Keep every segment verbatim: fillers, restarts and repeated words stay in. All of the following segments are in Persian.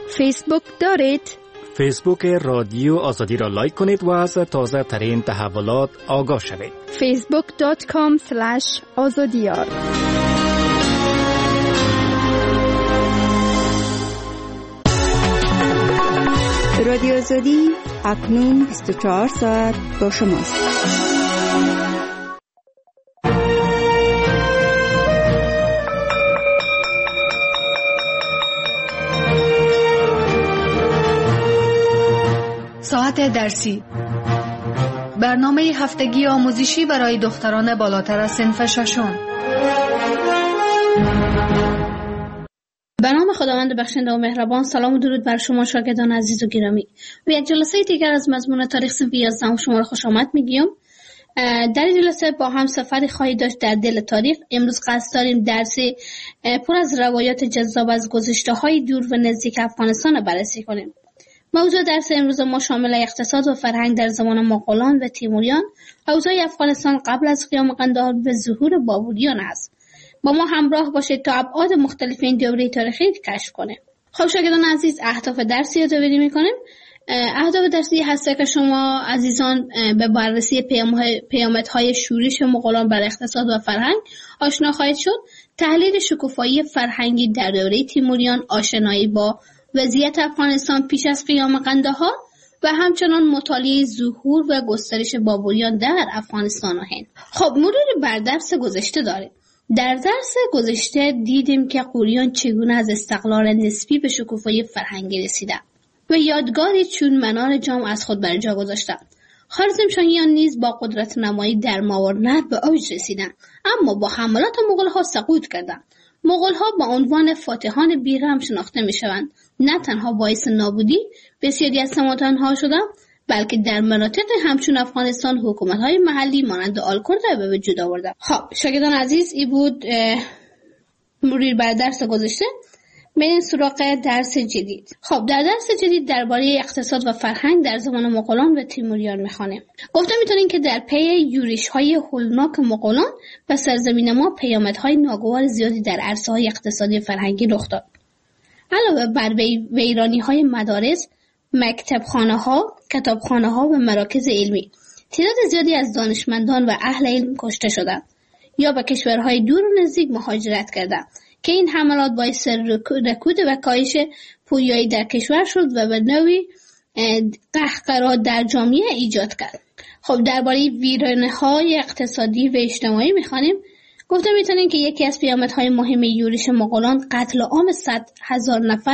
فیسبوک دارید؟ فیسبوک رادیو آزادی را لایک کنید و از تازه ترین تحولات آگاه شوید. فیسبوک دات کام اسلش آزادیار. رادیو آزادی اکنون بیست و چهار ساعت با شماست. ساعت درسی، برنامه هفتگی آموزشی برای دختران بالاتر از صنف ششم. به نام خداوند بخشنده و مهربان. سلام و درود بر شما شاگردان عزیز و گرامی. و یک جلسه دیگر از مضمون تاریخ صنف یازدهم شما را خوش آمد میگیم. در این جلسه با هم سفری خواهید داشت در دل تاریخ. امروز قصد داریم درسی پر از روایات جذاب از گذشته های دور و نزدیک افغانستان را بررسی کنیم. موضوع درس امروز ما شامل اقتصاد و فرهنگ در زمان مغولان و تیموریان، اوضاع افغانستان قبل از قیام قندهار و ظهور بابلیان است. با ما همراه باشید تا ابعاد مختلف این دوره تاریخی کشف کنیم. خب شاگردان عزیز، اهداف درسی یادآوری می‌کنیم. اهداف درسی هست که شما عزیزان به بررسی پیامدهای شورش مغولان بر اقتصاد و فرهنگ آشنا خواهید شد، تحلیل شکوفایی فرهنگی در دوره تیموریان، آشنایی با وضعیت افغانستان پیش از قیام قندهار و همچنان مطالعه ظهور و گسترش بابلیان در افغانستان و هند. خب مرور بر درس گذشته داریم. در درس گذشته دیدیم که غوریان چگونه از استقلال نسبی به شکوفایی فرهنگی رسیدند و یادگاری چون منار جام از خود بر جا گذاشتند. خوارزمشاهیان نیز با قدرت نمایی در ماوراءالنهر به اوج رسیدند، اما با حملات مغول‌ها سقوط کردند. مغول‌ها با عنوان فاتحان بیرحم شناخته می‌شوند. نه تنها باعث نابودی بسیاری از تمدن‌ها شدند، بلکه در مناطق همچون افغانستان حکومت‌های محلی مانند آلکورد به وجود آوردند. خب شاگردان عزیز، این بود مرور بر درس گذشته. بریم سراغ درس جدید. خب در درس جدید درباره اقتصاد و فرهنگ در زمان مغولان و تیموریان می‌خوانیم. گفته می‌تونیم که در پی یورش‌های هولناک مغولان به سرزمین ما پیامدهای ناگوار زیادی در عرصه‌های اقتصادی و فرهنگی رخ داد. علاوه بر ویرانی‌های مدارس، مکتبخانه‌ها، کتابخانه‌ها و مراکز علمی، تعداد زیادی از دانشمندان و اهل علم کشته شدند یا به کشورهای دور و نزدیک مهاجرت کردند که این حملات باعث رکود و کاهش پویایی در کشور شد و به نوعی قهقرا در جامعه ایجاد کرد. خب درباره ویرانه‌های اقتصادی و اجتماعی می‌خوانیم. گفته می‌تونیم که یکی از پیامدهای مهم یورش مغولان قتل عام صد هزار نفر،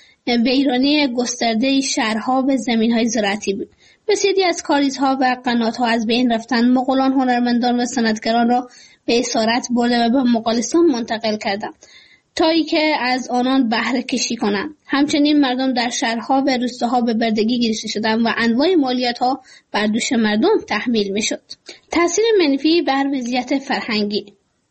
ویرانی گسترده شهرها و زمین‌های زراعتی بود. بسیاری از کاریزها و قنات‌ها از بین رفتند. مغولان هنرمندان و صنعتگران را به اسارت برده و به مغولستان منتقل کردند تا اینکه از آنان بهره کشی کنند. همچنین مردم در شهرها و روستاها به بردگی گرفته شدند و انواع مالیات‌ها بر دوش مردم تحمیل می‌شد. تأثیر منفی بر وضعیت فرهنگی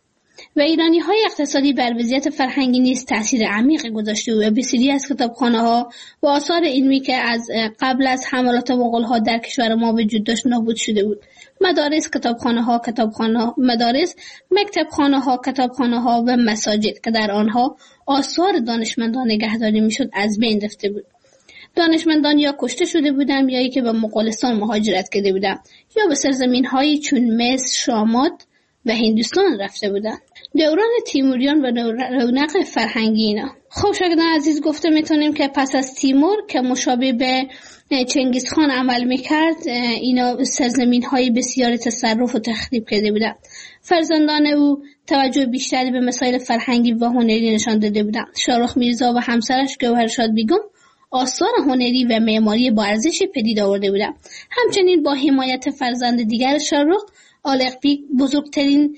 و ایرانی‌های اقتصادی بر وضعیت فرهنگی نیز تأثیر عمیق گذاشته و بسیاری از کتابخانه‌ها و آثار علمی که از قبل از حملات مغول‌ها در کشور ما وجود داشت نابود شده بود. مدارس، کتابخانه‌ها، کتابخانه‌ها، مدارس، مکتبخانه‌ها، کتابخانه‌ها و مساجد که در آنها آثار دانشمندان نگهداری می‌شد از بین رفته بود. دانشمندان یا کشته شده بودند یا که به مغولستان مهاجرت کرده بودند یا به سرزمین‌هایی چون مصر، شامات و هندوستان رفته بودند. دوران تیموریان و رونق فرهنگی اینا. خب شاگردان عزیز، گفته میتونیم که پس از تیمور که مشابه به چنگیزخان عمل میکرد، اینا سرزمین های بسیار تصرف و تخریب کرده بودند. فرزندان او توجه بیشتری به مسائل فرهنگی و هنری نشان داده بودند. شاهرخ میرزا و همسرش گوهرشاد بیگم آثار هنری و معماری با ارزش پدید آورده بودند. همچنین با حمایت فرزند دیگر شاهرخ، آلغبیک بزرگترین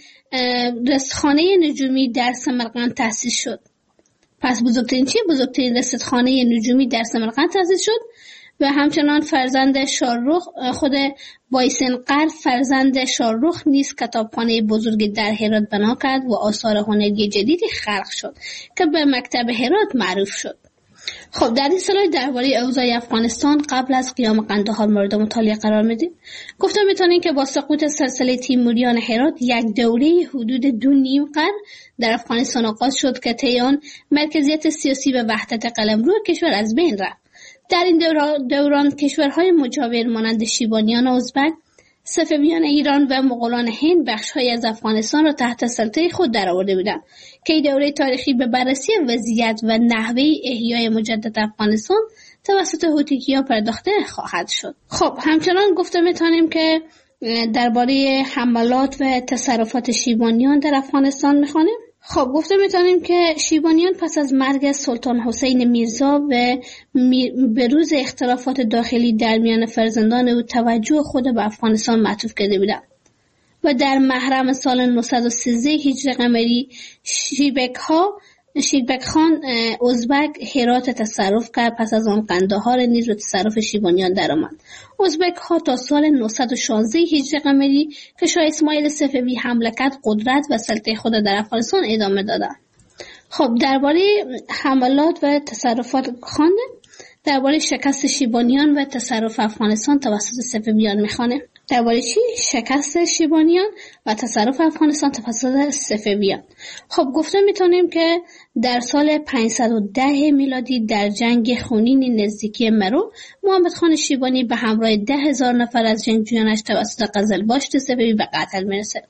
رصدخانه نجومی در سمرقند تأسیس شد. پس بزرگترین چی؟ بزرگترین رصدخانه نجومی در سمرقند تأسیس شد و همچنان فرزند شاهرخ، خود بایسنقر فرزند شاهرخ نیز کتابخانه بزرگی در هرات بنا کرد و آثار هنری جدیدی خلق شد که به مکتب هرات معروف شد. خب در این سلاید درباره اوضاع افغانستان قبل از قیام قندهار مورد مطالعه قرار میدیم. گفتم میتونین که با سقوط سلسله تیموریان هرات یک دوره حدود دو نیم قرن در افغانستان آغاز شد که طی آن مرکزیت سیاسی و وحدت قلمرو کشور از بین رفت. در این دوران, دوران کشورهای مجاور مانند شیبانیان ازبک، صفویان ایران و مغولان هند بخش‌هایی از افغانستان را تحت سلطه خود درآورده بودند که این دوره تاریخی به بررسی وضعیت و نحوه احیای مجدد افغانستان توسط هوتکی‌ها پرداخته خواهد شد. خب همچنان گفته می‌توانیم که درباره حملات و تصرفات شیبانیان در افغانستان می‌خوانیم. خب گفته میتونیم که شیبانیان پس از مرگ سلطان حسین میرزا و به روز اختلافات داخلی در میان فرزندان او توجه خود به افغانستان معطوف کرده بودند و در محرم سال نهصد و سیزده هجری قمری شیبک ها شیبک خان ازبک هرات تصرف کرد. پس از آن قندهار نیز به تصرف شیبانیان درآمد. ازبک ها تا سال نهصد و شانزده هجری قمری که شاه اسماعیل صفوی حمله کرد قدرت و سلطه خود در افغانستان ادامه دادند. خب درباره حملات و تصرفات خواندیم. درباره شکست شیبانیان و تصرف افغانستان توسط صفویان میخوانه. درباره چی؟ شکست شیبانیان و تصرف افغانستان توسط صفویان. خب گفته میتونیم که در سال پانصد و ده میلادی در جنگ خونین نزدیکی مرو محمد خان شیبانی به همراه ده هزار نفر از جنگجویانش توسط قزلباشت صفوی به قتل میرسه.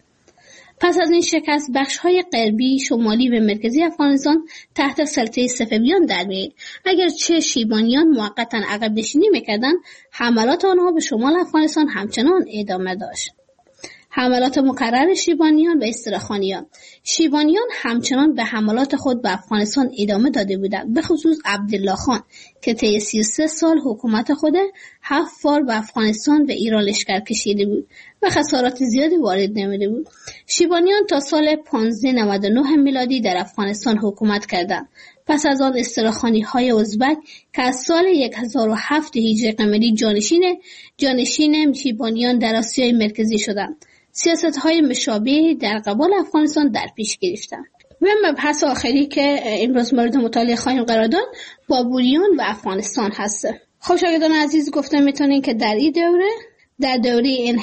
پس از این شکست بخش‌های غربی، شمالی و مرکزی افغانستان تحت سلطه صفویان در می‌آید. اگرچه شیبانیان موقتاً عقب نشینی می‌کردند، حملات آنها به شمال افغانستان همچنان ادامه داشت. حملات مکرر شیبانیان و استراخانیان. شیبانیان همچنان به حملات خود به افغانستان ادامه داده بودند، به خصوص عبدالله خان که طی سی و سه سال حکومت خود هفت بار به افغانستان و ایران لشکر کشیده بود و خسارات زیادی وارد نموده بود. شیبانیان تا سال پانزده نود و نه میلادی در افغانستان حکومت کردند. پس از آن استراخانی‌های ازبک که از سال هزار و هفت هجری قمری جانشین جانشین شیبانیان در آسیای مرکزی شدند. سیاست‌های مشابهی در قبال افغانستان در پیش گرفتند. و مبحث آخری که امروز مورد مطالعه خواهیم قرار داد بابوریان و افغانستان هست. خب شاگردان عزیز گفته میتونین که در این دوره در دوره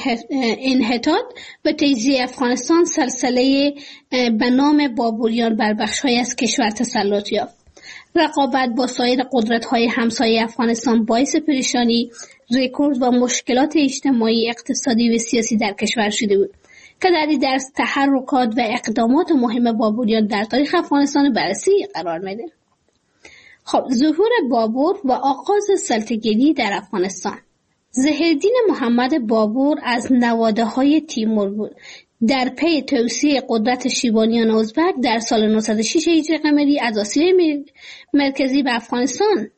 انحطاط و تجزیه افغانستان سلسله به نام بابوریان بر بخش‌های از کشور تسلط یافت. رقابت با سایر قدرت‌های همسایه افغانستان باعث پریشانی، رکورد و مشکلات اجتماعی، اقتصادی و سیاسی در کشور شده بود که در این درس تحرکات و اقدامات مهم بابوریان در تاریخ افغانستان بررسی قرار میده. خب ظهور بابور و آغاز سلطه‌گیری در افغانستان. ظهیرالدین محمد بابور از نواده‌های تیمور بود. در پی توسعه قدرت شیبانیان ازبک در سال نهصد و شش هجری قمری از آسیای مرکزی به افغانستان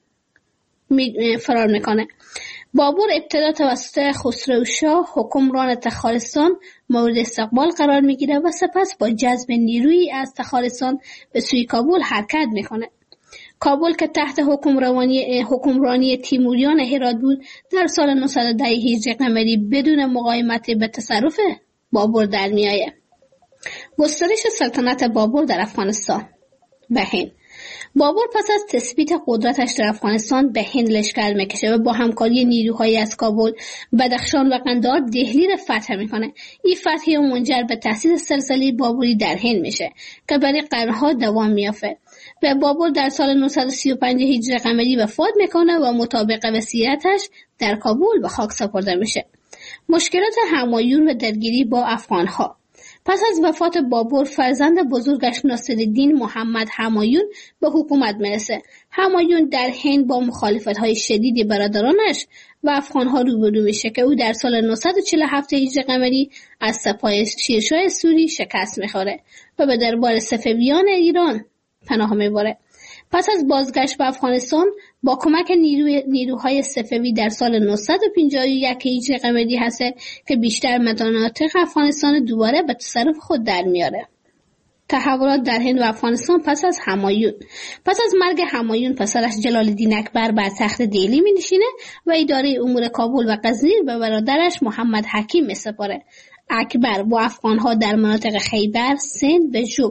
فرار میکنه. بابور ابتدا توسط خسروشاه حکمران تخارستان مورد استقبال قرار میگیره و سپس با جذب نیرویی از تخارستان به سوی کابل حرکت میکنه. کابل که تحت حکمرانی حکمرانی تیموریان هرات بود در سال نهصد و ده هجری قمری بدون مقاومت به تصرف بابور در میآید. گسترش سلطنت بابور در افغانستان. به هند. بابور پس از تثبیت قدرتش در افغانستان به هند لشکر میکشه و با همکاری نیروهای از کابل، بدخشان و قندهار دهلی را فتح میکنه. این فتح منجر به تأسیس سلسله بابوری در هند میشه که برای قرنها دوام میافته. و بابور در سال نهصد و سی و پنج هجری قمری وفات میکنه و مطابق وصیتش در کابل به خاک سپرده میشه. مشکلات همایون و درگیری با افغانها. پس از وفات بابور فرزند بزرگش ناصرالدین محمد همایون به حکومت میرسه. همایون در هند با مخالفت‌های شدید برادرانش و افغانها روبرو میشه که او در سال نهصد و چهل و هفت هجری قمری از سپاه شیرشاه سوری شکست میخوره و به دربار صفویان ایران پناه میبره. پس از بازگشت به افغانستان با کمک نیرو... نیروهای صفوی در سال نهصد و پنجاه و یک هجری قمری هست که بیشتر مناطق افغانستان دوباره به تصرف خود در میاره. تحولات در هند و افغانستان پس از همایون. پس از مرگ همایون پسرش جلال الدین اکبر بر تخت دهلی می نشینه و اداره امور کابل و غزنی به برادرش محمد حکیم می سپاره. اکبر با افغانها در مناطق خیبر، سند و جوب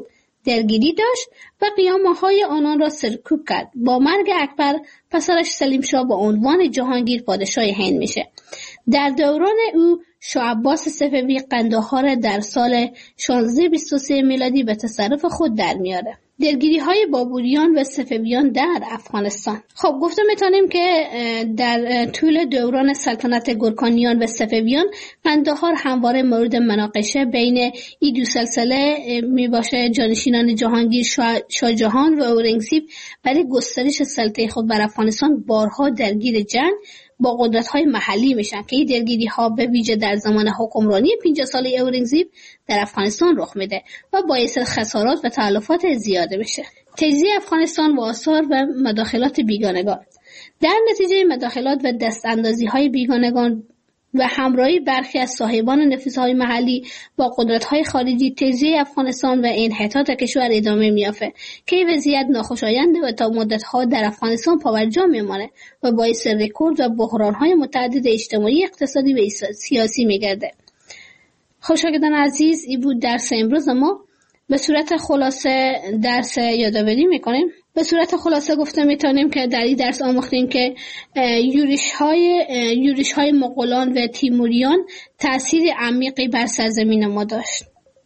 درگیری داشت و قیامه‌های آنان را سرکوب کرد. با مرگ اکبر پسرش سلیم شاه با عنوان جهانگیر پادشاه هند میشه. در دوران او شاه عباس صفوی قندهار در سال شانزده بیست و سه میلادی به تصرف خود در میاره. درگیری های بابوریان و صفویان در افغانستان. خب گفته میتونیم که در طول دوران سلطنت گورکانیان و صفویان قندهار همواره مورد مناقشه بین این دو سلسله می باشه. جانشینان جهانگیر شاه جهان و اورنگزیب برای گسترش سلطه خود بر افغانستان بارها درگیر جنگ با قدرت‌های محلی میشن که این درگیری‌ها به ویژه در زمان حکمرانی پنجاه ساله اورنگزیب در افغانستان رخ میده و باعث خسارات و تلفات زیاده میشه. تجزیه افغانستان و آثار و مداخلات بیگانگان. در نتیجه مداخلات و دستاندازی‌های بیگانگان و همراهی برخی از صاحبان نفوذهای محلی با قدرت‌های خارجی، تجزیه افغانستان و انحطاط کشور ادامه می‌یافته که این وضعیت ناخوشایند و تا مدت‌ها در افغانستان پابرجا میمانه و باعث رکورد و بحران‌های متعدد اجتماعی، اقتصادی و سیاسی می‌گرده. خوشاگردان عزیز، این بود درس امروز ما. به صورت خلاصه درس یادآوری می‌کنیم. به صورت خلاصه گفته میتونیم که در این درس آموختیم که یورش های یورش های مغولان و تیموریان تأثیر عمیقی بر سرزمین ما داشت.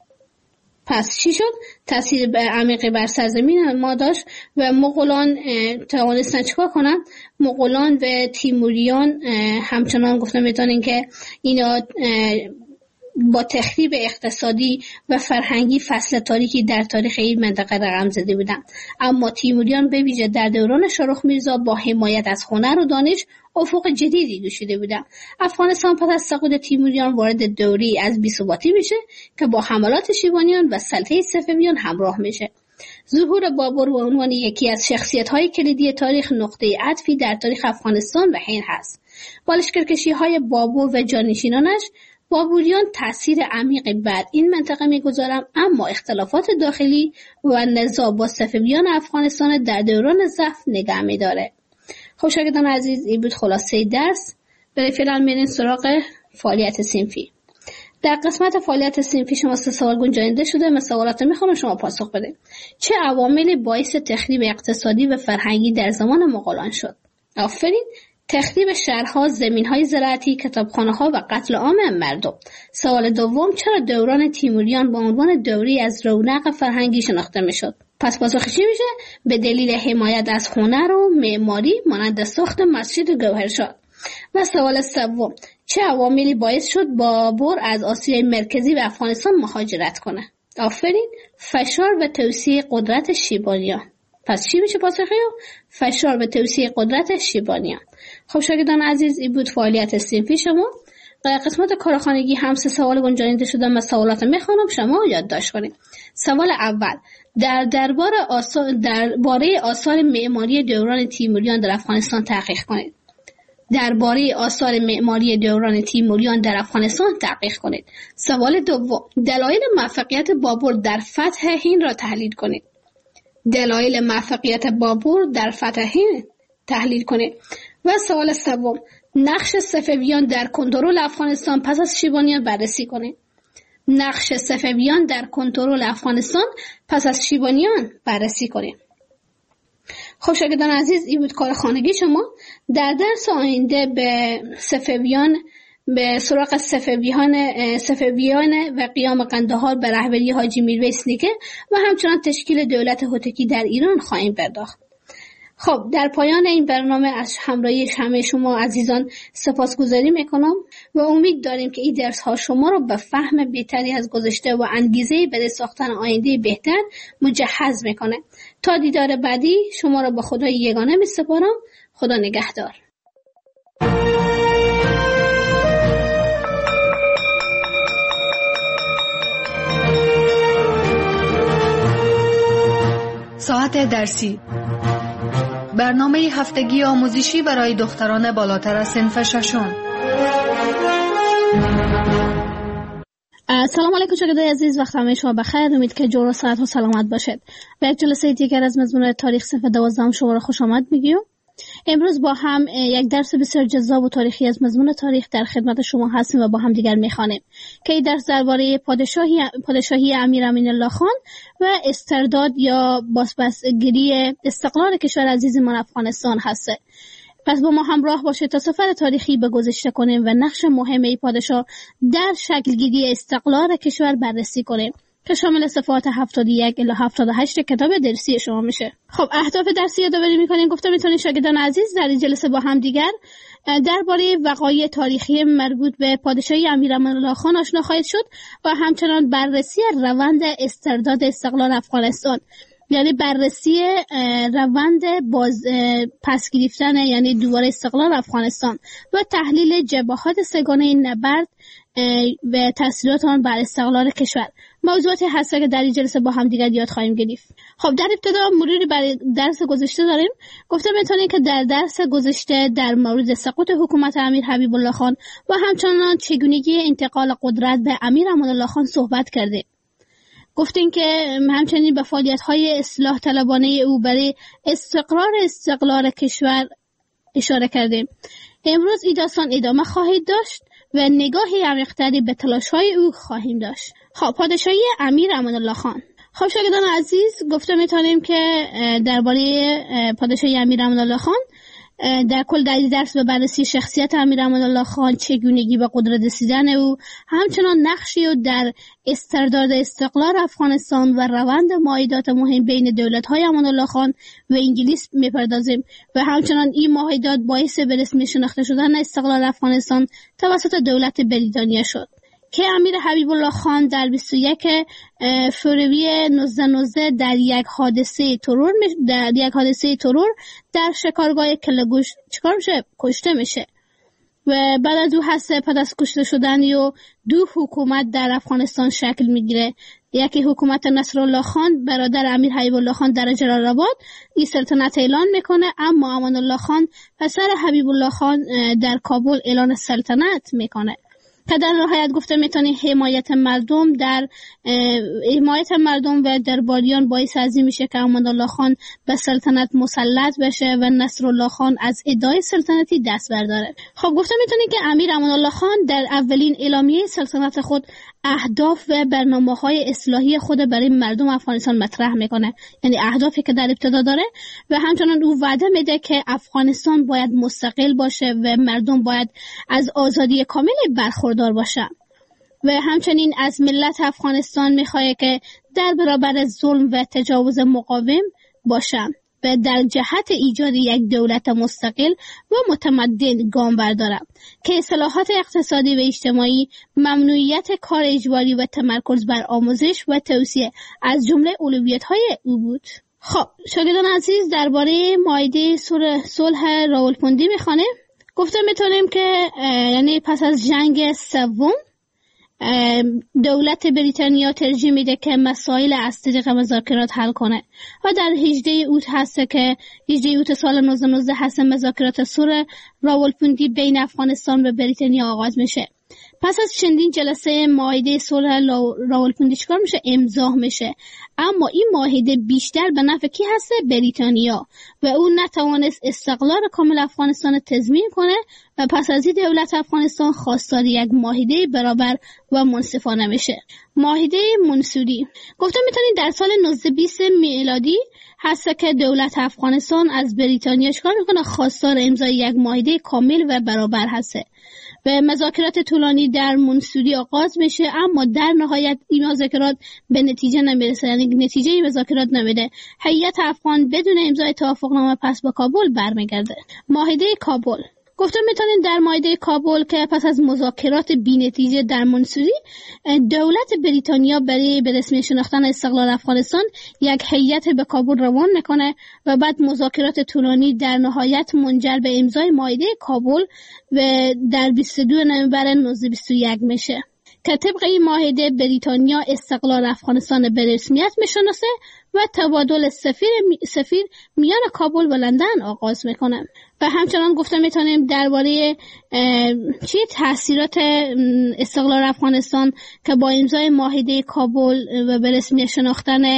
پس چی شد؟ تأثیر عمیقی بر سرزمین ما داشت و مغولان توانستن چیکار کنن؟ مغولان و تیموریان همچنان گفته میتونیم که اینا با تخریب اقتصادی و فرهنگی فصل تاریکی در تاریخ این منطقه رقم زده بودند. اما تیموریان به ویژه در دوران شاهرخ میرزا با حمایت از هنر و دانش افق جدیدی گشوده بودند. افغانستان پس از سقوط تیموریان وارد دوری از بی‌ثباتی میشه که با حملات شیبانیان و سلطه صفویان همراه میشه. ظهور بابر به عنوان یکی از شخصیت‌های کلیدی تاریخ نقطه عطفی در تاریخ افغانستان و هند هست. با لشکرکشی‌های بابر و جانشینانش بابوریان تأثیر عمیقی بر این منطقه میگذارم، اما اختلافات داخلی و نزاع با صفویان افغانستان در دوران ضعف نگه می‌داره. خوشاگردان عزیز، این بود خلاصه درس. برای فعلا میریم سراغ فعالیت صنفی. در قسمت فعالیت صنفی شما سه سوال گنجانده شده. من سوالات میخوام شما پاسخ بده. چه عواملی باعث تخریب اقتصادی و فرهنگی در زمان مغولان شد؟ آفرین. تخریب شهرها، زمین‌های زراعتی، کتابخانه‌ها و قتل عام مردم. سوال دوم، چرا دوران تیموریان با عنوان دوری از رونق فرهنگی شناخته میشد؟ پس پاسخ چی میشه؟ به دلیل حمایت از هنر و معماری مانند ساخت مسجد گوهرشاد. و سوال سوم، چه عواملی باعث شد بابر از آسیای مرکزی به افغانستان مهاجرت کنه؟ آفرین، فشار و توسعه قدرت شیبانیان. پس چی میشه پاسخی؟ فشار و توسعه قدرت شیبانیان. خب شاگردان عزیز، این بود فعالیت صنفی شما. قسمت کارخانگی هم سه سوال گنجانیده شده. من سوالات میخوانم، شما یادداشت کنید. سوال اول، در دربار آثار درباره آثار معماری دوران تیموریان در افغانستان تحقیق کنید. درباره آثار معماری دوران تیموریان در افغانستان تحقیق کنید. سوال دوم، دلایل موفقیت بابر در فتح هند را تحلیل کنید. دلایل موفقیت بابر در فتح هند تحلیل کنید. و سوال سوم، نقش صفویان در کنترل افغانستان پس از شیبانیان بررسی کنید. نقش صفویان در کنترل افغانستان پس از شیبانیان بررسی کنید. خب شاگردان عزیز، این بود کار خانگی شما. در درس آینده به صفویان به سراغ صفویان صفویان و قیام قندهار به رهبری حاجی میرویس نیکه و همچنان تشکیل دولت هوتکی در ایران خواهیم پرداخت. خب در پایان این برنامه از همراهی همه شما عزیزان سپاسگزاری میکنم و امید داریم که این درس ها شما را به فهم بهتری از گذشته و انگیزه برای ساختن آینده بهتر مجهز میکنه. تا دیدار بعدی شما را به خدای یگانه میسپارم. خدا نگهدار. ساعت درسی، برنامه هفتگی آموزشی برای دختران بالاتر از صنف ششم. سلام علیکم شاگردای عزیز، وقت همه شما بخیر. امید که جور و صحت و سلامت باشید. به یک جلسه دیگر از مضمون تاریخ صنف دوازدهم شما را خوش آمد میگیم. امروز با هم یک درس بسیار جذاب و تاریخی از مضمون تاریخ در خدمت شما هستیم و با هم دیگر میخوانیم که این درس درباره پادشاهی پادشاهی امیر امان الله خان و استرداد یا بازپسگیری استقلال کشور عزیزمان افغانستان هست. پس با ما همراه باشید تا سفر تاریخی به گذشته کنیم و نقش مهم این پادشاه در شکلگیری استقلال کشور بررسی کنیم که شامل صفحات هفتاد و یک الی هفتاد و هشت کتاب درسی شما میشه. خب اهداف درسی یادآوری میکنیم. گفتم میتونید شاگردان عزیز در این جلسه با هم دیگر درباره وقایع تاریخی مربوط به پادشاهی امیر امان الله خان آشنا خواهید شد و همچنان بررسی روند استرداد استقلال افغانستان، یعنی بررسی روند باز پس گرفتن یعنی دوباره استقلال افغانستان و تحلیل جبهات سگانه نبرد و تاثیرات آن بر استقلال کشور، موضوعاتی هست که در این جلسه با هم دیگر یاد خواهیم گرفت. خب در ابتدا مروری بر درس گذشته داریم. گفتم میتونیم که در درس گذشته در مورد سقوط حکومت امیر حبیب الله خان و همچنان چگونگی انتقال قدرت به امیر امان الله خان صحبت کردیم. گفتیم که همچنین به فعالیت‌های اصلاح طلبانه او برای استقرار استقلال کشور اشاره کردیم. امروز این داستان ادامه خواهید داشت و نگاهی عمیق‌تری به تلاش‌های او خواهیم داشت. خب پادشاهی امیر امان الله خان. خب شاگردان عزیز، گفتم میتونیم که درباره پادشاهی امیر امان الله خان در کل در درس به بررسی شخصیت امیر امان الله خان، چگونگی به قدرت رسیدن او، همچنان نقشی او در استرداد استقلال افغانستان و روند معاهدات مهم بین دولت‌های امان الله خان و انگلیس میپردازیم و همچنان این معاهدات باعث به رسمی شناخته شدن استقلال افغانستان توسط دولت بریتانیا شد که امیر حبیب الله خان در بیست و یک فوریه نوزده نوزده در یک حادثه ترور در یک حادثه ترور در شکارگاه کلگوش چیکار میشه کشته میشه و بعد از او حادثه پس از کشته شدن و دو حکومت در افغانستان شکل میگیره. یکی حکومت نصرالله خان برادر امیر حبیب الله خان در جلال‌آباد این سلطنت اعلان میکنه، اما امان الله خان پسر حبیب الله خان در کابل اعلان سلطنت میکنه که در نهایت گفته میتونی حمایت مردم در حمایت مردم و درباریان باعث از این میشه که امان الله خان به سلطنت مسلط بشه و نصرالله خان از ادعای سلطنتی دست برداره. خب گفته میتونی که امیر امان الله خان در اولین اعلامیه سلطنت خود اهداف و برنامه‌های اصلاحی خود برای مردم افغانستان مطرح میکنه، یعنی اهدافی که در ابتدا داره و همچنان او وعده میده که افغانستان باید مستقل باشه و مردم باید از آزادی کامل برخوردار باشن و همچنین از ملت افغانستان میخواد که در برابر ظلم و تجاوز مقاوم باشن و در جهت ایجاد یک دولت مستقل و متمدن گام بردارم که اصلاحات اقتصادی و اجتماعی، ممنوعیت کار اجباری و تمرکز بر آموزش و توسعه از جمله اولویت‌های او بود. خب شاگردان عزیز، درباره معاهده صلح راولپندی میخوانیم. گفته میتونیم که یعنی پس از جنگ سوم دولت بریتانیا ترجیح میده که مسائل از طریق مذاکرات حل کنه و در هجدهم اوت هست که هجدهم اوت سال نوزده نوزده هست مذاکرات صلح راولپندی بین افغانستان و بریتانیا آغاز میشه. پس از چندین جلسه معاهده صلح راولپندی چیکار میشه؟ امضا میشه، اما این معاهده بیشتر به نفع کی هست؟ بریتانیا و او نتوانست استقلال کامل افغانستان تضمین کنه و پس از این دولت افغانستان خواستار یک معاهده برابر و منصفانه میشه. معاهده منصوری گفتم میتونید در سال نوزده بیست میلادی هست که دولت افغانستان از بریتانیا چیکار میکنه؟ خواستار امضای یک معاهده کامل و برابر هسته و مذاکرات طولانی در منصوری آغاز میشه، اما در نهایت این مذاکرات به نتیجه نمیرسه، یعنی نتیجه این مذاکرات نمیده. هیئت افغان بدون امضای توافقنامه پس به کابل برمیگرده. معاهده کابل گفتم میتونیم در معاهده کابل که پس از مذاکرات بی‌نتیجه در منصوری دولت بریتانیا برای به رسمی شناختن استقلال افغانستان یک هیئت به کابل روان میکنه و بعد مذاکرات طولانی در نهایت منجر به امضای معاهده کابل و در بیست و دوم نوامبر نوزده بیست و یک میشه که طبق این معاهده بریتانیا استقلال افغانستان به رسمیت میشناسه و تبادل سفیر سفیر میان کابل و لندن آغاز میکنه. و همچنان گفته میتونیم درباره چی تاثیرات استقلال افغانستان که با امضای معاهده کابل و به رسمیت شناختن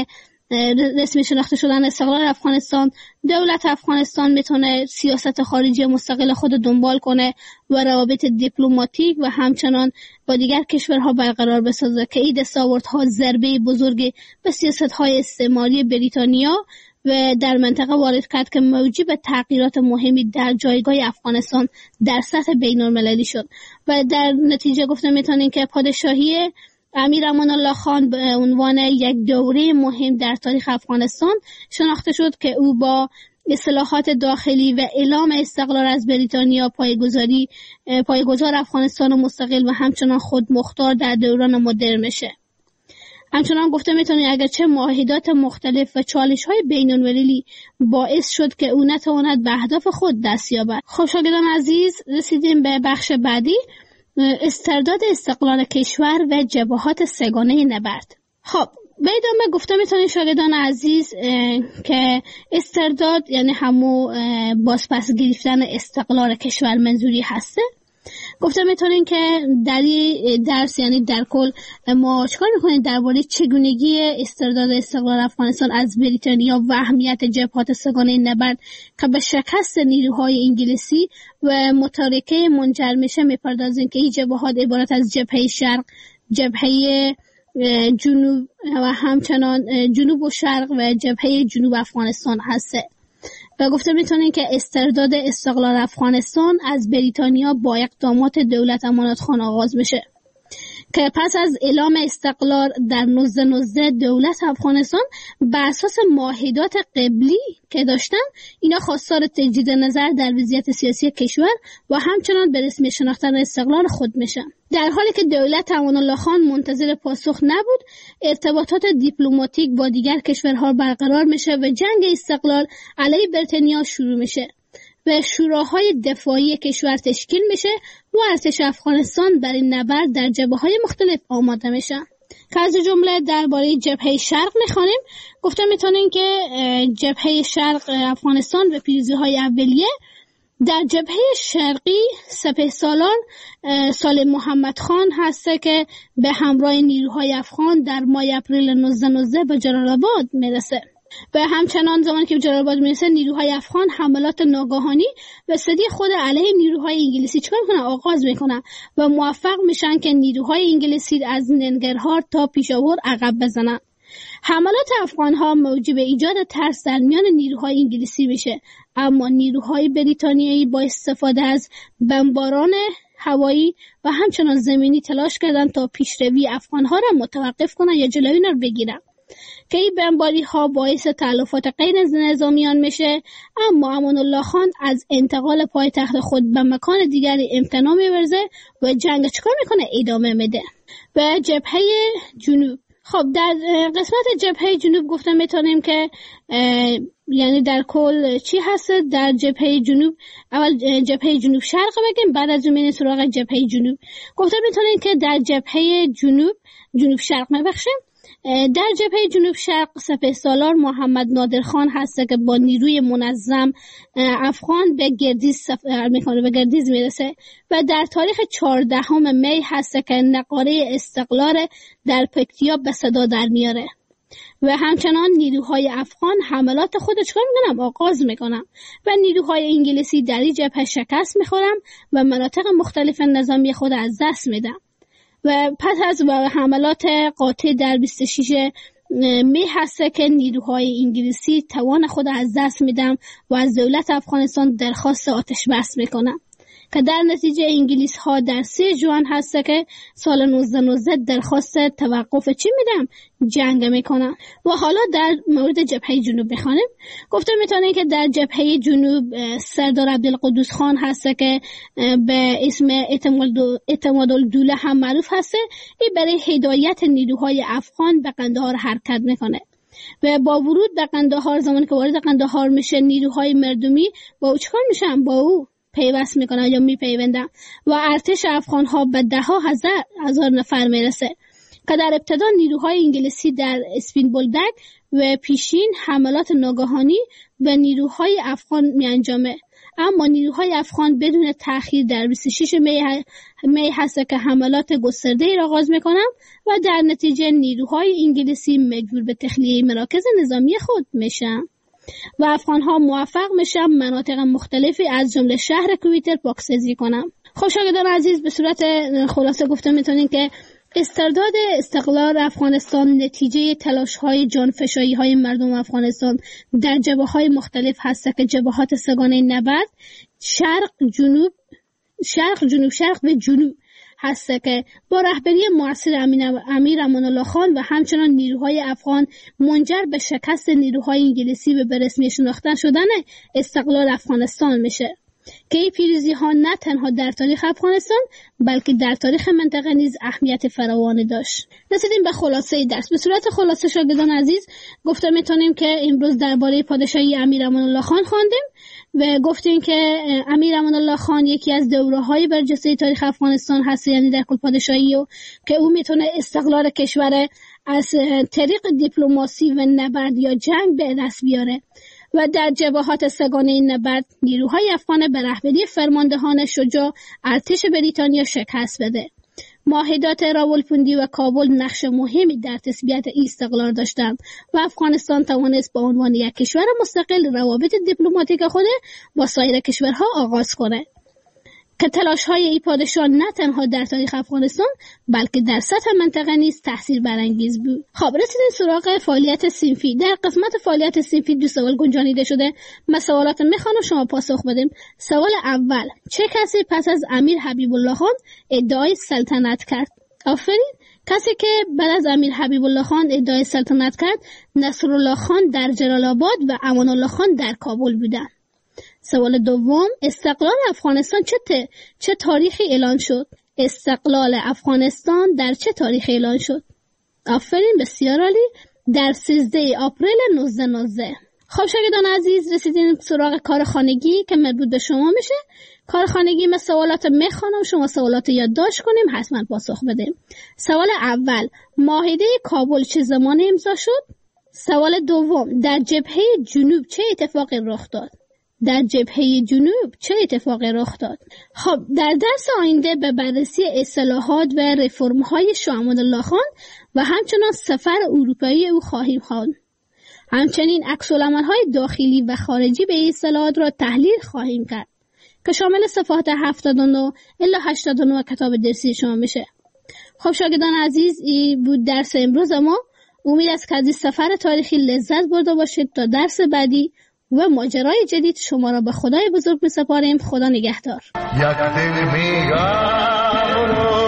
رسمی شناخته شدن استقلال افغانستان، دولت افغانستان میتونه سیاست خارجی مستقل خود دنبال کنه و روابط دیپلماتیک و همچنان با دیگر کشورها برقرار بسازه که این دستاوردها ضربه بزرگی به سیاست‌های استعماری بریتانیا و در منطقه وارد کرد که موجب تغییرات مهمی در جایگاه افغانستان در سطح بین‌المللی شد و در نتیجه گفته میتونیم که پادشاهی امیر امان الله خان به عنوان یک دوره مهم در تاریخ افغانستان شناخته شد که او با اصلاحات داخلی و اعلام استقلال از بریتانیا پایه‌گذاری پایه‌گذار افغانستان مستقل و همچنان خود مختار در دوران مدرن میشه. همچنان گفته میتونیم اگرچه معاهدات مختلف و چالش‌های بین‌المللی باعث شد که او نتواند به اهداف خود دست یابد. خب شاگردان عزیز، رسیدیم به بخش بعدی، استرداد استقلال کشور و جبهات سگانه نبرد. خب به ادامه گفته میتونیم شاگردان عزیز که استرداد یعنی همو بازپس گرفتن استقلال کشور منظوری هسته. گفته میتونیم که در درس یعنی در کل ما چکار میکنیم درباره چگونگی استرداد استقلال افغانستان از بریتانیا و اهمیت جبهات سگانه نبرد که به شکست نیروهای انگلیسی و متارکه منجر میشه میپردازیم که این جبهات عبارت از جبهه شرق، جبهه جنوب و همچنان جنوب و شرق و جبهه جنوب افغانستان هسته. و گفته میتونیم که استرداد استقلال افغانستان از بریتانیا با اقدامات دولت امانت خان آغاز میشه که پس از اعلام استقلال در نوزده نوزده دولت افغانستان بر اساس معاهدات قبلی که داشتن اینا خواستار تجدید نظر در وضعیت سیاسی کشور و همچنان به رسمی شناختن استقلال خود میشن. در حالی که دولت امان الله خان منتظر پاسخ نبود، ارتباطات دیپلماتیک با دیگر کشورها برقرار میشه و جنگ استقلال علیه بریتانیا شروع میشه و شوراهای دفاعی کشور تشکیل میشه و ارتش افغانستان برای نبرد در جبهه‌های مختلف آماده میشن. که از جمله درباره جبهه شرق میخوانیم. گفته میتونیم که جبهه شرق افغانستان و پیروزی‌های اولیه در جبهه شرقی سپهسالار سالم محمد خان هسته که به همراه نیروهای افغان در ماه اپریل نوزده نوزده به جلال آباد میرسه و همچنان زمانی که به جلال آباد میرسه نیروهای افغان حملات ناگهانی و صدی خود علیه نیروهای انگلیسی چکار میکنن آغاز میکنن و موفق میشن که نیروهای انگلیسی از ننگرهار تا پیشاور عقب بزنن. حملات افغانها موجب ایجاد ترس در میان نیروهای انگلیسی میشه، اما نیروهای بریتانیایی با استفاده از بمباران هوایی و همچنان زمینی تلاش کردن تا پیشروی افغانها را متوقف کنن یا جلوی اینا رو بگیرن که این بمباری ها باعث تلفات غیر نظامیان میشه. اما امان الله خان از انتقال پایتخت خود به مکان دیگری امتناع می‌ورزه و جنگ چکار میکنه ادامه میده. و جبهه جنوب، خب در قسمت جبهه جنوب گفتم میتونیم که یعنی در کل چی هست در جبهه جنوب. اول جبهه جنوب شرق بگیم، بعد از اون میریم سراغ جبهه جنوب. گفتم میتونیم که در جبهه جنوب جنوب شرق میبخشیم. در جبهه جنوب شرق سپهسالار محمد نادر خان هست که با نیروی منظم افغان به گردیز سفر میکنه، به گردیز میرسه و در تاریخ چهاردهم می هست که نقاره استقلال در پکتیا به صدا در میاره و همچنان نیروهای افغان حملات خود چکار میکنن آغاز میکنن و نیروهای انگلیسی در این جبهه شکست میخورن و مناطق مختلف نظامی خود از دست میدن. و پس از حملات قاطع در بیست و شش می هسته که نیروهای انگلیسی توان خود از دست میدن و از دولت افغانستان درخواست آتش بس میکنن که در نتیجه انگلیس ها در سه ژوئن هسته که سال نوزده نوزده درخواست توقف چی میدم جنگ میکنن. و حالا در مورد جبهه جنوب بخوانیم. گفته میتونه که در جبهه جنوب سردار عبدالقدوس خان هسته که به اسم اعتماد الدوله هم معروف هسته. این برای هدایت نیروهای افغان به قندهار حرکت میکنه و با ورود به قندهار، زمانی که وارد قندهار میشه نیروهای مردمی با او چکار میشن؟ با او پیوست میکنن یا میپیوندن و ارتش افغان ها به ده ها هزار هزار نفر میرسه که در ابتدا نیروهای انگلیسی در اسپین بولدک و پیشین حملات ناگهانی به نیروهای افغان می انجامه. اما نیروهای افغان بدون تأخیر در بیست و شش می, می هست که حملات گسترده را آغاز میکنند و در نتیجه نیروهای انگلیسی مجبور به تخلیه مراکز نظامی خود میشن و افغان ها موفق میشن مناطق مختلفی از جمله شهر کویتر پاکسازی کنن. خب شاگردان عزیز، به صورت خلاصه گفته میتونیم که استرداد استقلال افغانستان نتیجه تلاش‌های جانفشانی‌های مردم افغانستان در جبهه‌های مختلف هست که جبهات سگانه نبرد شرق جنوب شرق جنوب شرق و جنوب هست که با رهبری معاصر امیر امان الله خان و همچنان نیروهای افغان منجر به شکست نیروهای انگلیسی و به رسمی شناختن شدن استقلال افغانستان میشه که این پیروزی ها نه تنها در تاریخ افغانستان بلکه در تاریخ منطقه نیز اهمیت فراوانی داشت. رسیدیم به خلاصه درس. به صورت خلاصه شاگردان عزیز گفته میتونیم که امروز درباره پادشاهی امیر امان الله خان خواندیم و گفتیم که امیر امان الله خان یکی از دوره‌های برجسته تاریخ افغانستان هست، یعنی در کل پادشاهی، و که او میتونه استقلال کشور از طریق دیپلماسی و نبرد یا جنگ به دست بیاره و در جبهات سگانه نبرد نیروهای افغان به رهبری فرماندهان شجاع ارتش بریتانیا شکست بده. معاهدات راولپیندی و کابل نقش مهمی در تثبیت استقلال داشتند و افغانستان توانست به عنوان یک کشور مستقل روابط دیپلماتیک خود با سایر کشورها آغاز کنه که تلاش‌های این پادشاه نه تنها در تاریخ افغانستان بلکه در سطح منطقه نیز تأثیر برانگیز بود. خب رسیدیم سراغ فعالیت صنفی. در قسمت فعالیت صنفی دو سوال گنجانیده شده. من سوالات میخوام شما پاسخ بدیم. سوال اول: چه کسی پس از امیر حبیب الله خان ادعای سلطنت کرد؟ آفرین. کسی که بعد از امیر حبیب الله خان ادعای سلطنت کرد نصرالله خان در جلال آباد و امان الله خان در کابل بودند. سوال دوم: استقلال افغانستان چه ت... چه تاریخی اعلان شد؟ استقلال افغانستان در چه تاریخی اعلان شد؟ آفرین، بسیار عالی، در سیزده آپریل نوزده نوزده. خب شاگردان عزیز، رسیدیم سراغ کار خانگی که مربوط به شما میشه. کار خانگی من سوالات میخوانم، شما سوالات یادداشت کنیم، حتما پاسخ بدیم. سوال اول: معاهده کابل چه زمان امضا شد؟ سوال دوم: در جبهه جنوب چه اتفاقی رخ داد؟ در جبهه جنوب چه اتفاقی رخ داد؟ خب در درس آینده به بررسی اصلاحات و رفرم‌های شاه امان الله خان و همچنان سفر اروپایی او خواهیم خواند. همچنین عکس‌العمل‌های داخلی و خارجی به این اصلاحات را تحلیل خواهیم کرد که شامل صفحات هفتاد و نه الی هشتاد و نه کتاب درسی شما میشه. خب شاگردان عزیز، این بود درس امروز ما. امید است که از این سفر تاریخی لذت برده باشید. تا درس بعدی و ماجرای جدید شما را به خدای بزرگ می‌سپاریم. خدا نگهدار.